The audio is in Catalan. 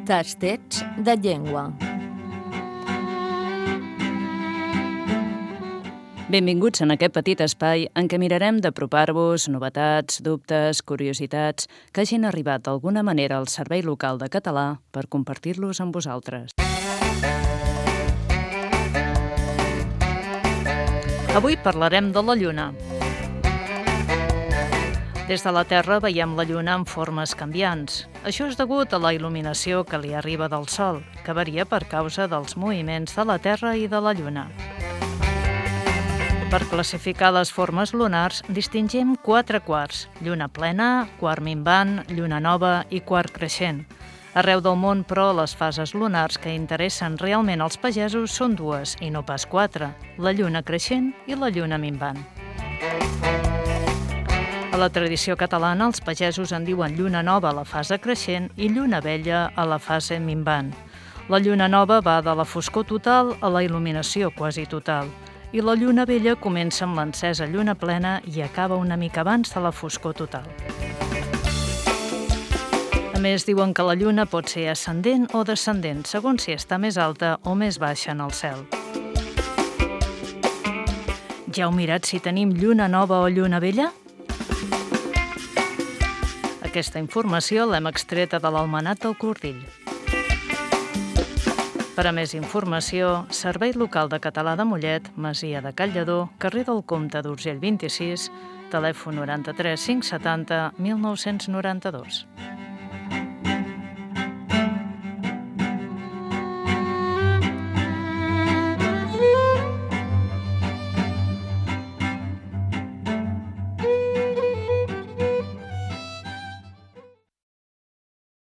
Tastets de llengua. Benvinguts en aquest petit espai en què mirarem d'apropar-vos novetats, dubtes, curiositats que hagin arribat d'alguna manera al Servei Local de Català per compartir-los amb vosaltres. Avui parlarem de la Lluna. Des de la Terra veiem la Lluna en formes canviants. Això és degut a la il·luminació que li arriba del Sol, que varia per causa dels moviments de la Terra i de la Lluna. Per classificar les formes lunars, distingim 4 quarts: lluna plena, quart minvant, lluna nova i quart creixent. Arreu del món, però, les fases lunars que interessen realment als pagesos són 2, i no pas 4, la lluna creixent i la lluna minvant. A la tradició catalana, els pagesos en diuen lluna nova a la fase creixent i lluna vella a la fase minvant. La lluna nova va de la foscor total a la il·luminació quasi total, i la lluna vella comença amb l'encesa lluna plena i acaba una mica abans de la foscor total. A més, diuen que la lluna pot ser ascendent o descendent, segons si està més alta o més baixa en el cel. Ja heu mirat si tenim lluna nova o lluna vella? Aquesta informació l'hem extreta de l'Almanat del Cordill. Per a més informació, Servei Local de Català de Mollet, Masia de Calldedó, carrer del Comte d'Urgell 26, telèfon 93 570 1992.